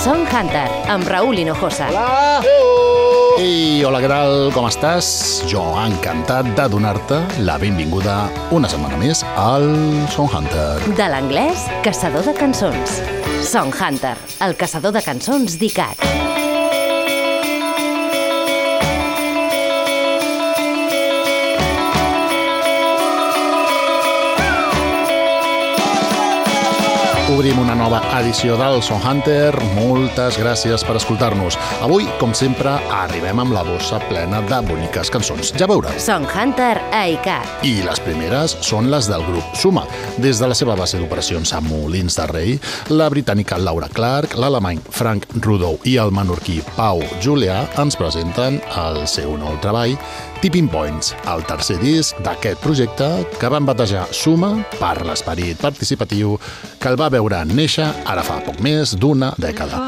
Song Hunter, amb Raúl Hinojosa. Hola! Ei, hola, què tal? Com estàs? Jo encantat de donar-te la benvinguda una setmana més al Song Hunter. De l'anglès, caçador de cançons. Song Hunter, el caçador de cançons d'ICAT. Obrim una nova edició del Song Hunter. Moltes gràcies per escoltar-nos. Avui, com sempre, arribem amb la bossa plena de boniques cançons. Ja veuràs. Song Hunter a ICAT. I les primeres són les del grup Suma. Des de la seva base d'operacions a Molins de Rei, la britànica Laura Clark, l'alemany Frank Rudow i el menorquí Pau Julià ens presenten el seu nou treball, Tipping Points, el tercer disc d'aquest projecte que van batejar Suma per l'esperit participatiu que el va veure néixer ara fa poc més d'una dècada.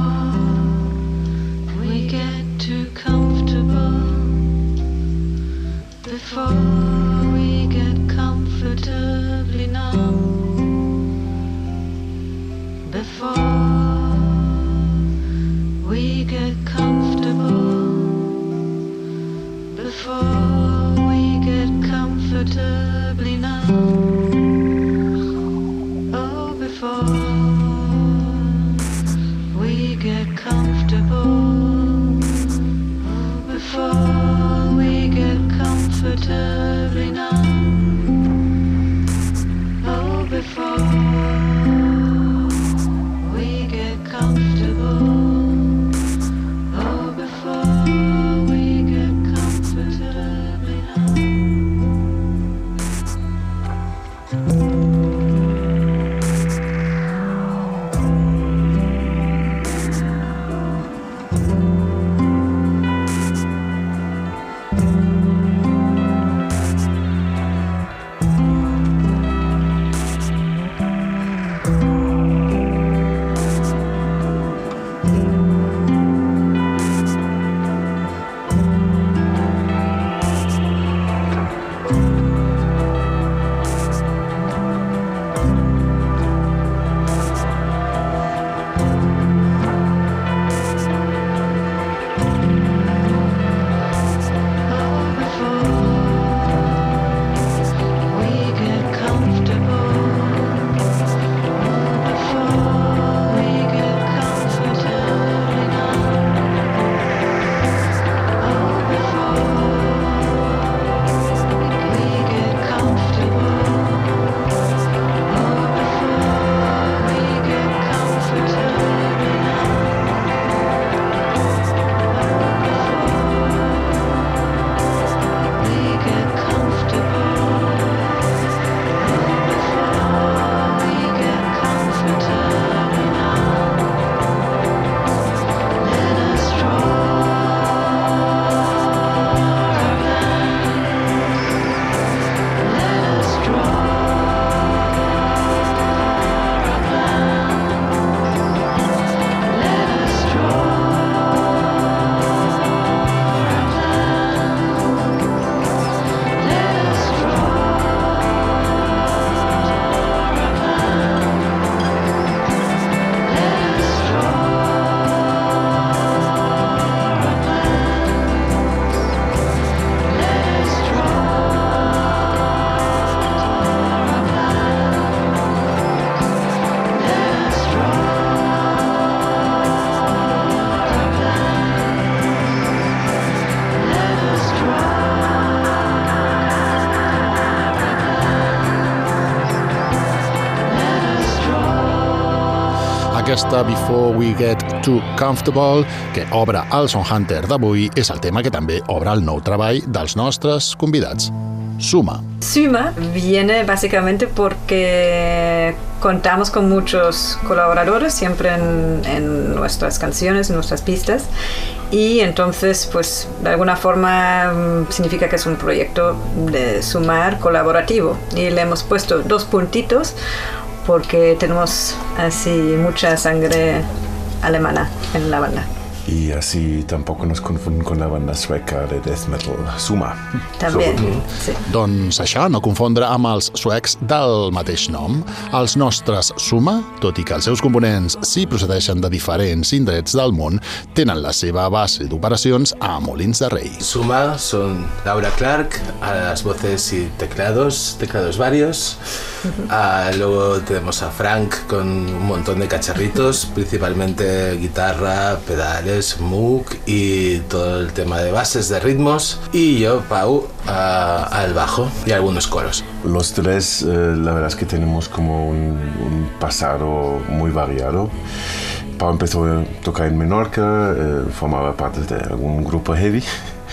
Aquesta Before We Get Too Comfortable, que obre el Song Hunter d'avui, és el tema que també obre el nou treball dels nostres convidats. Suma. Suma viene básicamente porque contamos con muchos colaboradores siempre en nuestras canciones, en nuestras pistas, y entonces pues de alguna forma significa que es un proyecto de sumar colaborativo, y le hemos puesto 2 puntitos porque tenemos así mucha sangre alemana en la banda. Y así tampoco nos confunden con la banda sueca de death metal Suma. També, sí. Doncs això, no confondre amb els suecs del mateix nom. Els nostres Suma, tot i que els seus components sí procedeixen de diferents indrets del món, tenen la seva base d'operacions a Molins de Rei. Suma son Laura Clark a las voces y teclados varios. Luego tenemos a Frank con un montón de cacharritos, principalmente guitarra, pedales, Moog y todo el tema de bases, de ritmos. Y yo, Pau, al bajo y algunos coros. Los tres, la verdad es que tenemos como un pasado muy variado. Pau empezó a tocar en Menorca, formaba parte de algún grupo heavy.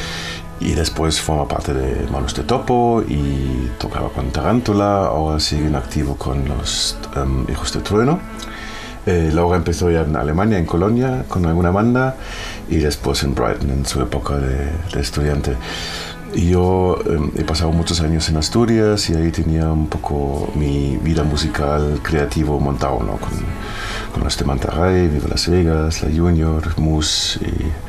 Y después forma parte de Manos de Topo y tocaba con Tarántula, ahora sigue en activo con los Hijos de Trueno. Laura empezó ya en Alemania, en Colonia, con alguna banda, y después en Brighton, en su época de estudiante. Y yo he pasado muchos años en Asturias y ahí tenía un poco mi vida musical creativo montado, ¿no? Con los de Mantarraya, Viva Las Vegas, La Junior, Mus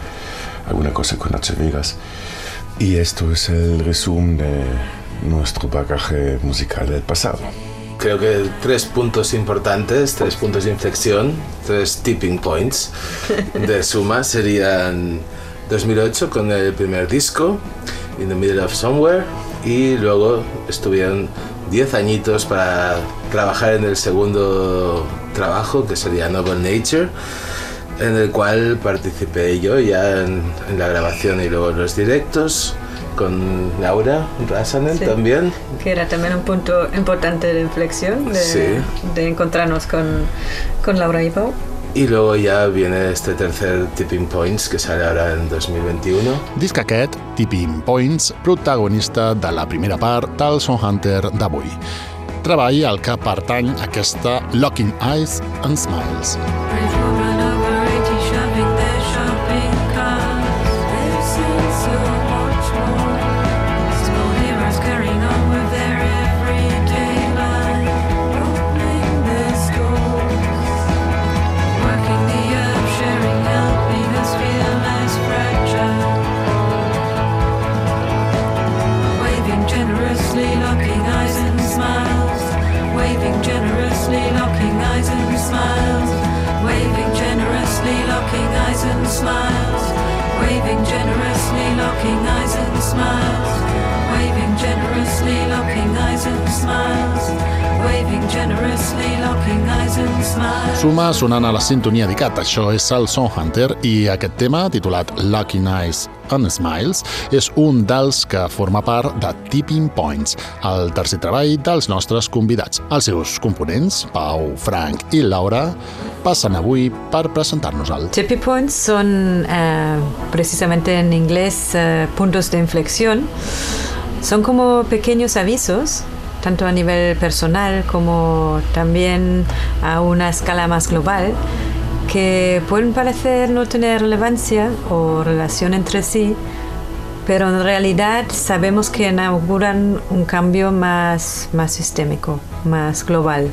y alguna cosa con H. Vegas. Y esto es el resumen de nuestro bagaje musical del pasado. Creo que 3 puntos importantes, 3 puntos de inflexión, 3 tipping points de Suma serían 2008 con el primer disco, In the Middle of Somewhere, y luego estuvieron 10 añitos para trabajar en el segundo trabajo, que sería Noble Nature, en el cual participé yo ya en la grabación y luego en los directos, con Laura Rasanen, sí, también. Que era también un punto importante de inflexión, de encontrarnos con Laura y Pau. Y luego ya viene este tercer Tipping Points, que sale ahora en 2021. Disc aquest, Tipping Points, protagonista de la primera part del Songhanter d'avui. Treball al que pertany aquesta Locking Eyes and Smiles. Suma sonant a la sintonia d'ICAT, això és el Songhanter, i aquest tema, titulat Locking Eyes and Smiles, és un dels que forma part de Tipping Points, el tercer treball dels nostres convidats. Els seus components, Pau, Frank i Laura, passen avui per presentar-nos-el. Tipping Points son, precisamente en inglés, puntos de inflexión. Son como pequeños avisos, tanto a nivel personal como también a una escala más global, que pueden parecer no tener relevancia o relación entre sí, pero en realidad sabemos que inauguran un cambio más sistémico, más global.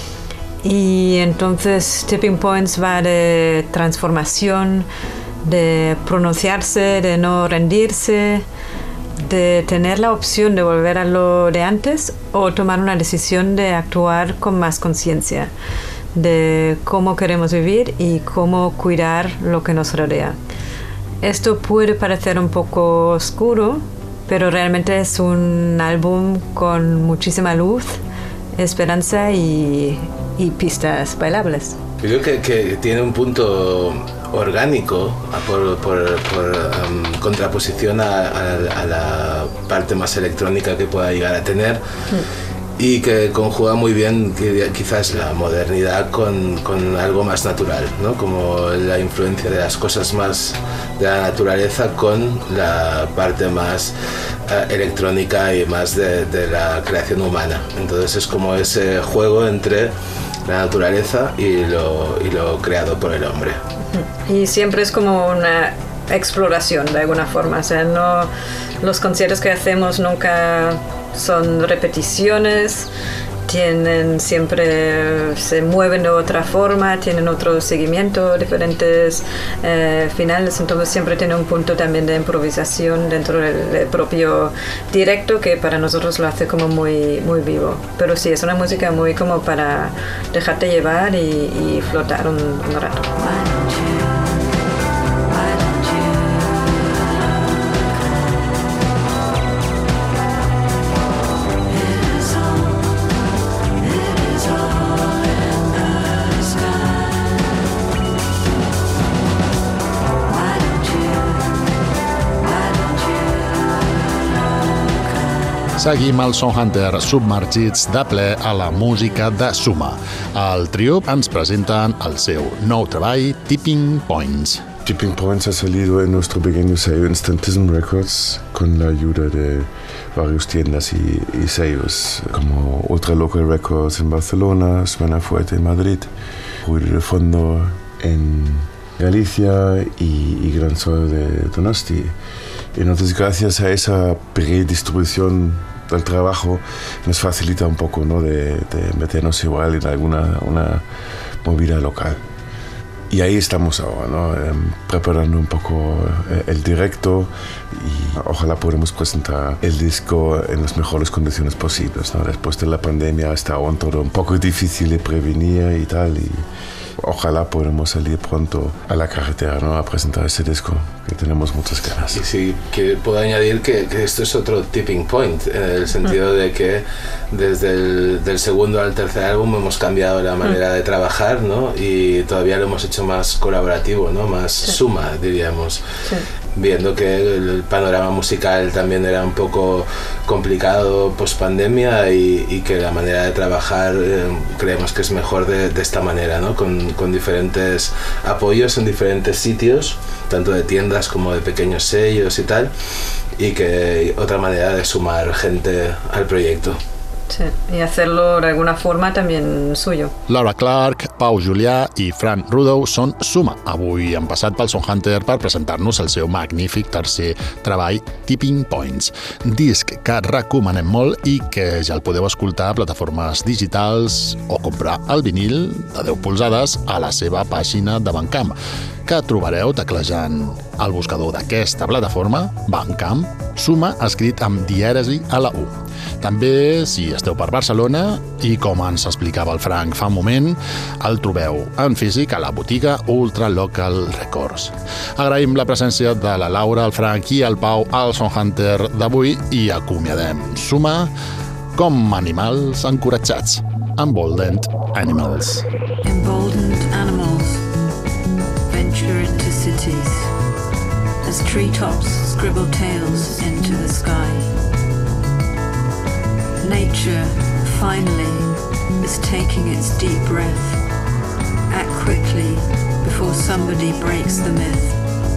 Y entonces Tipping Points va de transformación, de pronunciarse, de no rendirse, de tener la opción de volver a lo de antes o tomar una decisión de actuar con más conciencia de cómo queremos vivir y cómo cuidar lo que nos rodea. Esto puede parecer un poco oscuro, pero realmente es un álbum con muchísima luz, esperanza y pistas bailables. Creo que tiene un punto orgánico por contraposición a la parte más electrónica que pueda llegar a tener, y que conjuga muy bien quizás la modernidad con algo más natural, ¿no? Como la influencia de las cosas más de la naturaleza con la parte más electrónica y más de la creación humana. Entonces es como ese juego entre la naturaleza y lo creado por el hombre. Y siempre es como una exploración de alguna forma, o sea, no, los conciertos que hacemos nunca son repeticiones, siempre se mueven de otra forma, tienen otro seguimiento, diferentes finales, entonces siempre tiene un punto también de improvisación dentro del propio directo que para nosotros lo hace como muy, muy vivo. Pero sí, es una música muy como para dejarte llevar y flotar un rato. Seguim el Song Hunter submergits de ple a la música de Suma. El trio ens presenten el seu nou treball, Tipping Points. Tipping Points ha salido en nuestro pequeño sello Instantism Records con la ayuda de varios tiendas y sellos como Ultra Local Records en Barcelona, Suena Fuerte en Madrid, Ruido de Fondo en Galicia y Gran Sol de Donosti. Entonces, gracias a esa predistribución del trabajo, nos facilita un poco, ¿no?, de meternos igual en una movida local. Y ahí estamos ahora, ¿no?, preparando un poco el directo y ojalá podamos presentar el disco en las mejores condiciones posibles, ¿no? Después de la pandemia está aún todo un poco difícil de prevenir y tal, y ojalá podamos salir pronto a la carretera, ¿no?, a presentar ese disco, que tenemos muchas ganas. Y sí, que puedo añadir que esto es otro tipping point, en el sentido de que desde del segundo al tercer álbum hemos cambiado la manera de trabajar, ¿no?, y todavía lo hemos hecho más colaborativo, ¿no?, más Suma, diríamos. Sí. Viendo que el panorama musical también era un poco complicado post-pandemia y que la manera de trabajar creemos que es mejor de esta manera, ¿no?, con diferentes apoyos en diferentes sitios, tanto de tiendas como de pequeños sellos y tal, y que otra manera de sumar gente al proyecto. Sí, i hacerlo de alguna forma també suyo. Laura Clark, Pau Julià i Frank Rudow són Suma. Avui han passat pel Song Hunter per presentar-nos el seu magnífic tercer treball, Tipping Points. Disc que recomanem molt i que ja el podeu escoltar a plataformes digitals o comprar el vinil de 10 polzades a la seva pàgina de Bandcamp, que trobareu teclejant al buscador d'aquesta plataforma, Bandcamp, Suma escrit amb dièresi a la U. També, si esteu per Barcelona, i com ens explicava el Frank fa un moment, el trobeu en físic a la botiga Ultra Local Records. Agraïm la presència de la Laura, el Frank i el Pau al Song Hunter d'avui i acomiadem Suma com animals encoratjats. Emboldened Animals. Emboldened animals venture into cities as treetops scribble tales into the sky. Nature, finally, is taking its deep breath. Act quickly before somebody breaks the myth.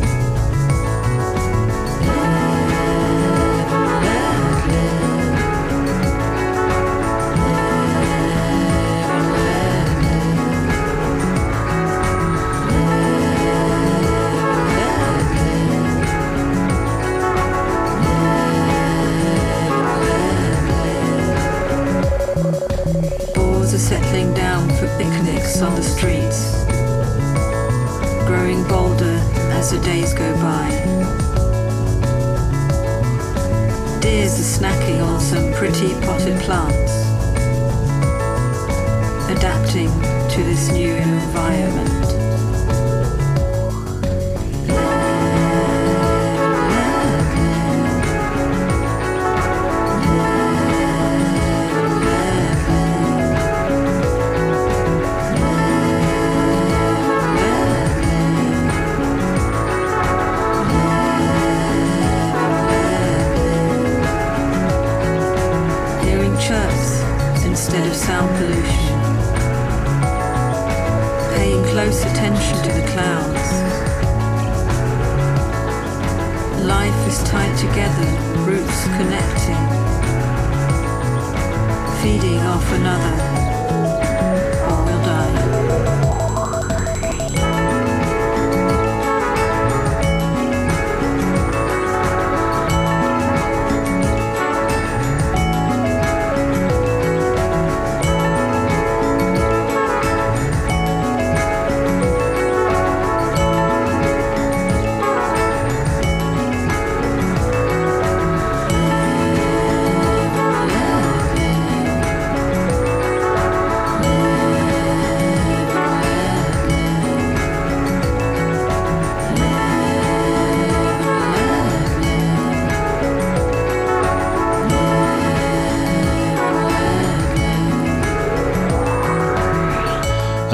Settling down for picnics on the streets, growing bolder as the days go by. Deers are snacking on some pretty potted plants, adapting to this new environment. Instead of sound pollution, paying close attention to the clouds. Life is tied together, roots connecting, feeding off another, or we'll die.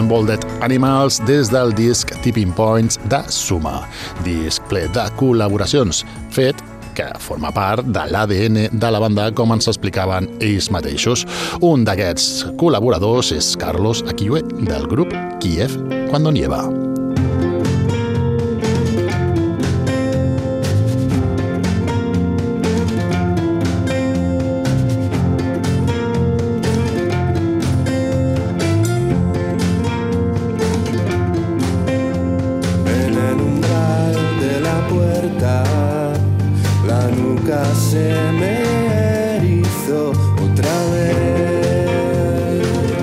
Emboldened Animals des del disc Tipping Points de Suma, disc ple de col·laboracions, fet que forma part de l'ADN de la banda, com ens explicaven ells mateixos. Un d'aquests col·laboradors és Carlos Akiue, del grup Kiev Cuando Nieva. Se me erizó otra vez,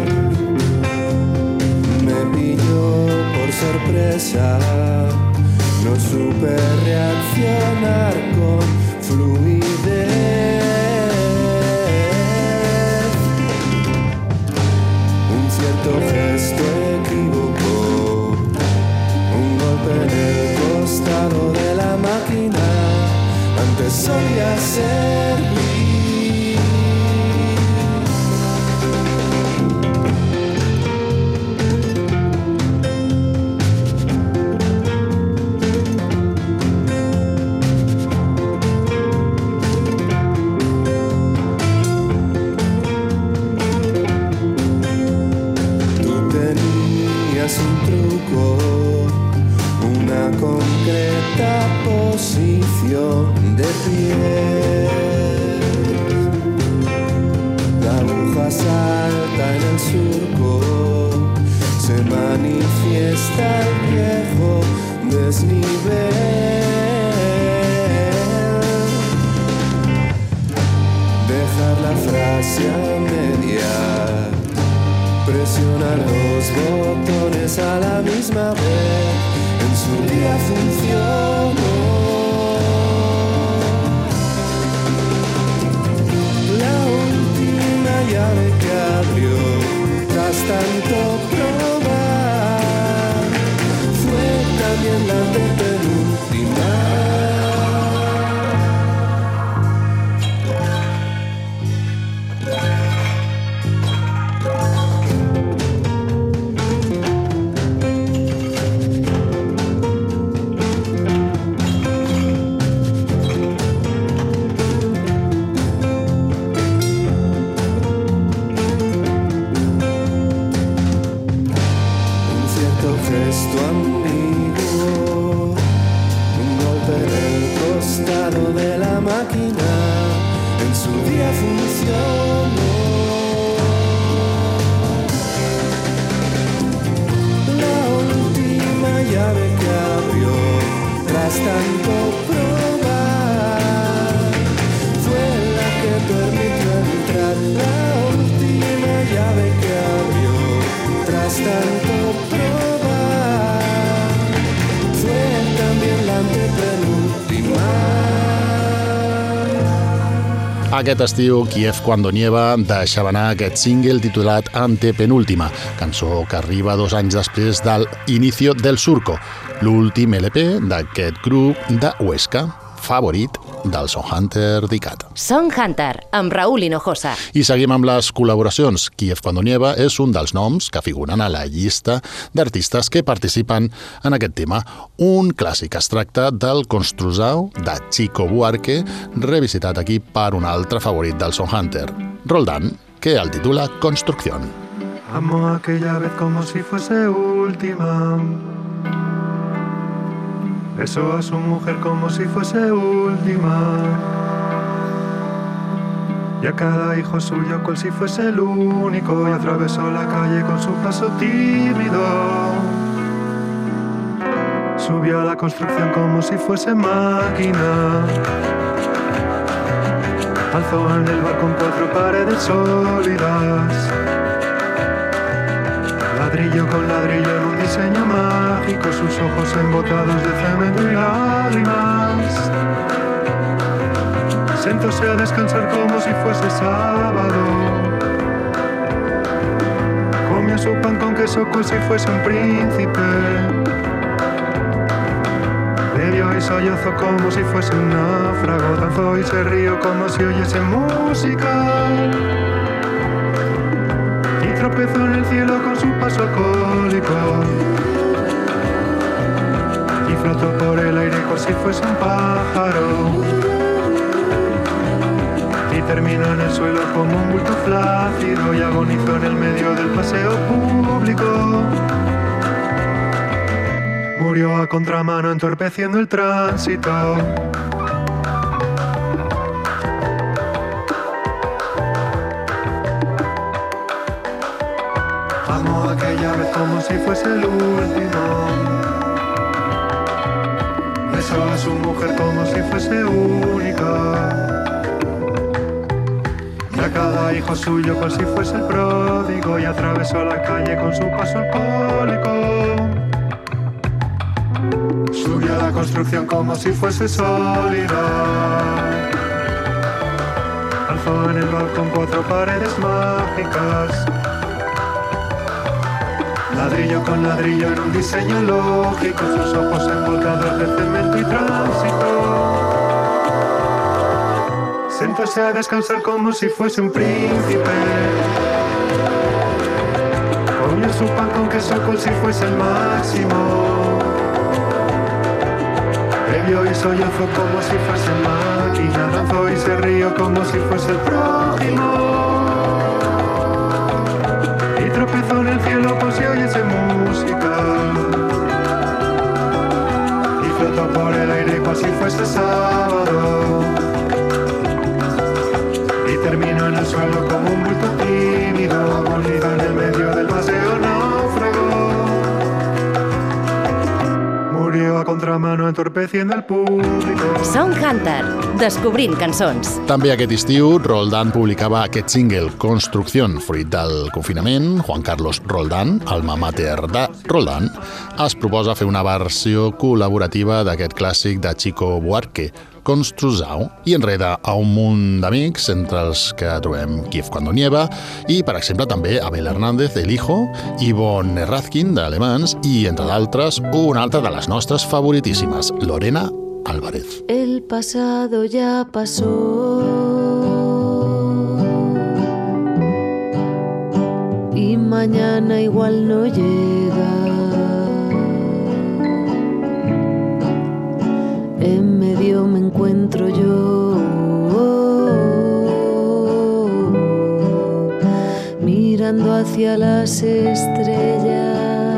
me pilló por sorpresa, no supe reaccionar con fluidez. Un cierto gesto equivocó, un golpe en el costado de la máquina. Antes solía servir. Tú tenías un truco, una concreta posición de pie. La aguja salta en el surco, se manifiesta el viejo desnivel. Dejar la frase a media, presionar los botones a la misma vez, en su día funcionó. La última llave que abrió, tras tanto probar, fue también la antepenúltima. Gesto ambiguo, un golpe en el costado de la máquina, en su día funcionó. La última llave que abrió, tras tanto probar, fue la que permitió entrar. La última llave que abrió, tras tanto probar, Aquest estiu, Kiev Cuando Nieva deixava anar aquest single titulat Antepenúltima, cançó que arriba 2 anys després del Inicio del Surco, l'últim LP d'aquest grup de Huesca, favorit del Sonhunter d'ICAT. Sonhunter, amb Raúl Hinojosa. I seguim amb les col·laboracions. Kiev Cuando Nieva és un dels noms que figuren a la llista d'artistes que participen en aquest tema. Un clàssic es tracta del Construzao de Chico Buarque, revisitat aquí per un altre favorit del Sonhunter, Roldán, que el titula Construcción. Amo aquella vez como si fuese última. Besó a su mujer como si fuese última, y a cada hijo suyo cual si fuese el único, y atravesó la calle con su paso tímido. Subió a la construcción como si fuese máquina, alzó en el balcón 4 paredes sólidas, ladrillo con ladrillo en un diseño mágico, sus ojos embotados de cemento y lágrimas. Sentóse a descansar como si fuese sábado, comió su pan con queso cual si fuese un príncipe, bebió y sollozó como si fuese un náufrago, danzó y se rió como si oyese música. tropezó en el cielo con su paso alcohólico y flotó por el aire como si fuese un pájaro y terminó en el suelo como un bulto flácido y agonizó en el medio del paseo público. Murió a contramano entorpeciendo el tránsito. Amó aquella vez como si fuese el último. Besó a su mujer como si fuese única. Y a cada hijo suyo como si fuese el pródigo. Y atravesó la calle con su paso alcohólico. Subió a la construcción como si fuese sólida. Alzó en el balcón 4 paredes mágicas. Ladrillo con ladrillo en un diseño lógico, sus ojos envoltados de cemento y tránsito. Sentóse a descansar como si fuese un príncipe. Comió su pan con queso cual si fuese el máximo. Bebió y sollozó como si fuese máquina. Danzó y se rió como si fuese el prójimo. Tropezó en el cielo por si oyese música y flotó por el aire cual si fuese sábado y terminó en el suelo como un bulto tímido, agonizó en el medio del paseo náufrago. Murió a contramano entorpeciendo el público. Songhunter, descobrint cançons. També aquest estiu, Roldán publicava aquest single, Construcción, fruit del confinament. Juan Carlos Roldán, alma mater de Roldán, es proposa fer una versió col·laborativa d'aquest clàssic de Chico Buarque, Construzao, i enreda a un munt d'amics, entre els que trobem Kiev Cuando Nieva, i, per exemple, també Abel Hernández, El Hijo, Yvonne Razkin, d'Alemans, i, entre d'altres, una altra de les nostres favoritíssimes, Lorena Álvarez. El pasado ya pasó y mañana igual no llega. En medio me encuentro yo, mirando hacia las estrellas.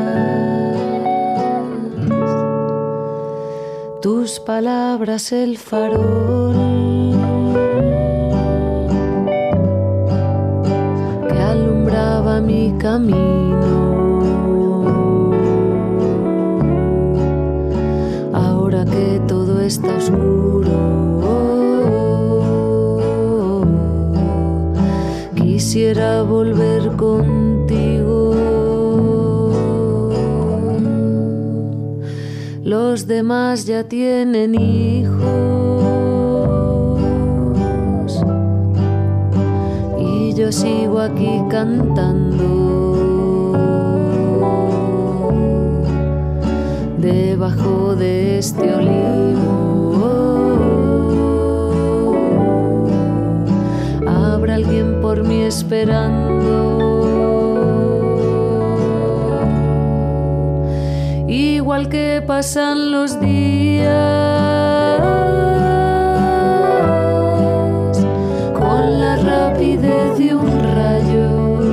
Tus palabras el farol que alumbraba mi camino. Ahora que todo está oscuro, quisiera volver contigo. Los demás ya tienen hijos y yo sigo aquí cantando debajo de este olivo. Habrá alguien por mí esperando. Igual que pasan los días, con la rapidez de un rayo,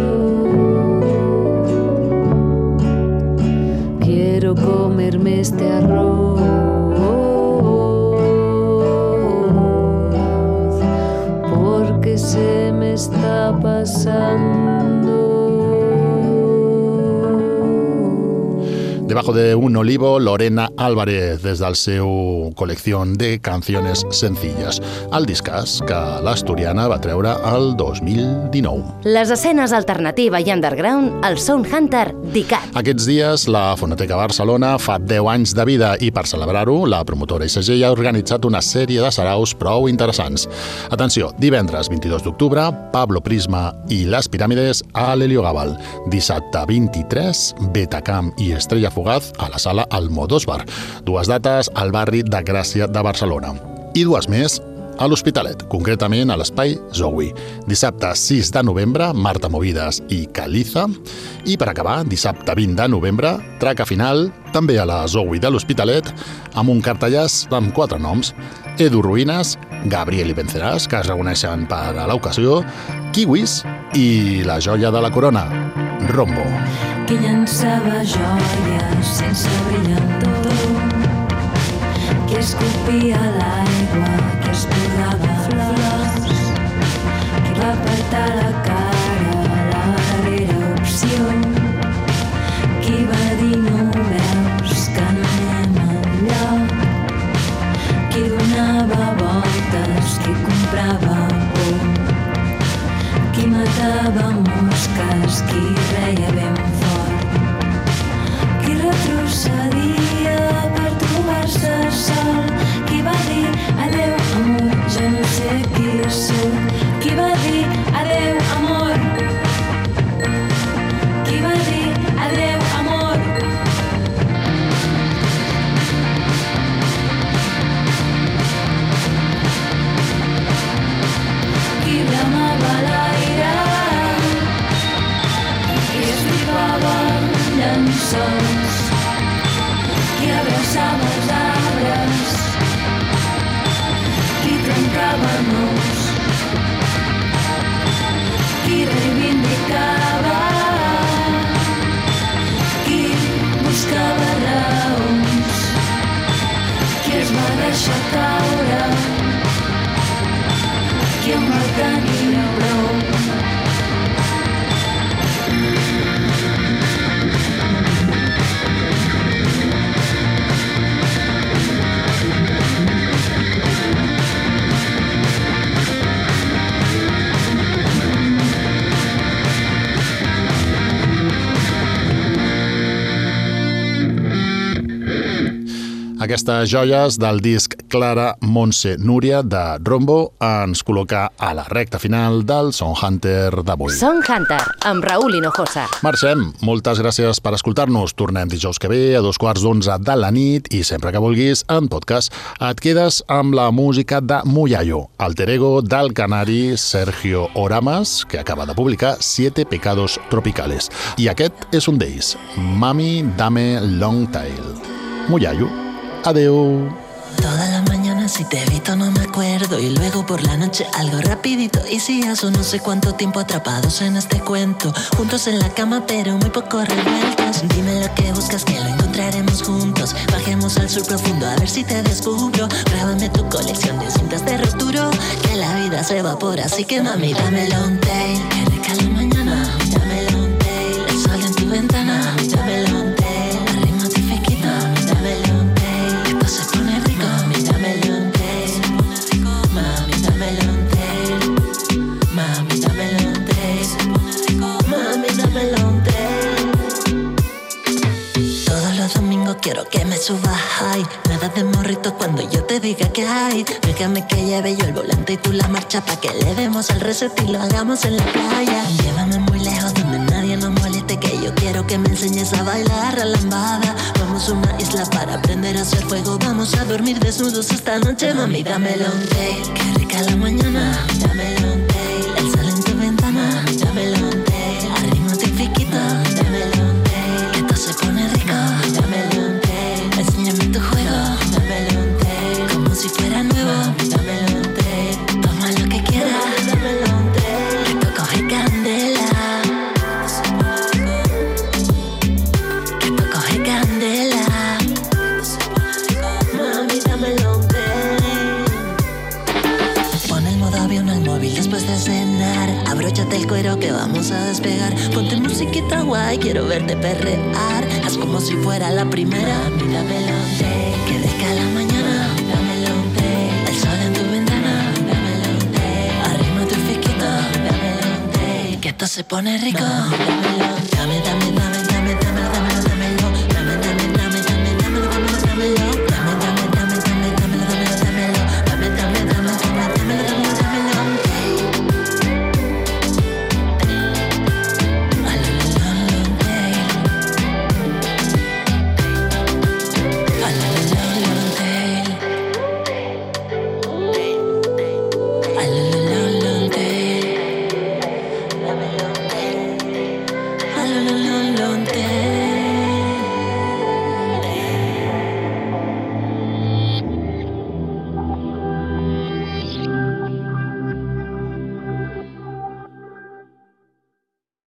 quiero comerme este arroz, porque se me está pasando. Debajo de un olivo, Lorena Álvarez, des del seu col·lecció de canciones sencilles. El discàs que l'asturiana va treure el 2019. Les escenes alternativa i underground al Songhunter d'ICAT. Aquests dies, la Fonoteca Barcelona fa 10 anys de vida i per celebrar-ho, la promotora ICG ha organitzat una sèrie de saraus prou interessants. Atenció, divendres 22 d'octubre, Pablo Prisma i les Piràmides a l'Heliogàbal. Dissabte 23, Betacam i Estrella Fugaz a la sala Almodóvar. Dues dates al barri de Gràcia de Barcelona. I dues més a l'Hospitalet, concretament a l'Espai Zoe. Dissabte 6 de novembre, Marta Movides i Caliza. I per acabar, dissabte 20 de novembre, traca final, també a la Zoe de l'Hospitalet, amb un cartellàs amb 4 noms: Edu Ruïnes, Gabriel i Venceràs, que es reconeixen per a l'ocasió, Kiwis i la joia de la corona, Rombo. Que llançava joies sense brillantor, que escopia l'aigua, que esborrava flors, que va apartar la cara a la darrera opció, qui va dir no veus que no anem enlloc, qui donava voltes, qui comprava por, qui matava mosques, qui reia ben fort, qui retrocedia per trobar-se sol, qui va dir adeu amor, ja no sé qui sóc, qui va dir adeu amor, qui va dir adeu amor. Qui bramava l'aire, qui estripava llençols, qui abraçava els arbres, qui trencava nous, qui reivindicava, qui buscava raons, qui es va deixar caure, qui en va tenir prou. Aquestes joies del disc Clara, Montse, Núria de Rombo ens col·loca a la recta final del Song Hunter d'avui. Song Hunter, amb Raúl Hinojosa. Marxem. Moltes gràcies per escoltar-nos. Tornem dijous que ve a 11:15 de la nit i sempre que vulguis, en podcast, et quedes amb la música de Muyayo, alter ego del canari Sergio Oramas, que acaba de publicar 7 pecados tropicales. I aquest és un d'ells, Mami Dame Long Tail. Muyayo. Adeu. Toda la mañana si te he visto no me acuerdo, y luego por la noche algo rapidito, y si eso no sé cuánto tiempo atrapados en este cuento, juntos en la cama pero muy poco revueltos. Dime lo que buscas que lo encontraremos juntos, bajemos al sur profundo a ver si te descubro, grábame tu colección de cintas de rosturo, que la vida se evapora, así que mami dame long tail, que rica la mañana, dame long tail, el sol en tu ventana, dame long tail, al ritmo te fequito, dame long tail, esto se pone rico, mami dame long tail, mami dame long tail, mami dame long tail, mami dame long tail. Todos los domingos quiero que me subas high, nada de morrito cuando yo te diga que hay, déjame que lleve yo el volante y tú la marcha, pa' que le demos al reset y lo hagamos en la playa. Llévame muy lejos donde nadie nos moleste, que yo quiero que me enseñes a bailar a la lambada. Vamos a una isla para aprender a hacer fuego, vamos a dormir desnudos esta noche, mami dame long tail, que rica la mañana, dame long tail, el sol en tu ventana, dame long tail, al ritmo te friquito, dame long tail, que esto se pone rico, dame long tail, enséñame tu juego, dame long tail, como si fuera nuevo, dame long tail, toma lo que quieras, dame long tail, que esto coge candela, que esto coge candela, mami dame long tail. Pon el modo avión al móvil después de cenar, abróchate el cuero que vamos a despegar, ponte musiquita guay, quiero verte perrear, haz como si fuera la primera, mami dame long tail, que rica la mañana, dame long tail, el sol en tu ventana, dame long tail, al ritmo tu fiquito, dame long tail, que esto se pone rico, dame long, dame, dame, dame, dame, dame, dame, dámelo, dame, dame, dame, dame, dame, dame, dámelo, dame, dame, dame, dame, dame, dame, dámelo, dame, dame, dame, dame, dame, dame, dame long tail, a la long tail, a la long tail. lo, lo, lo, te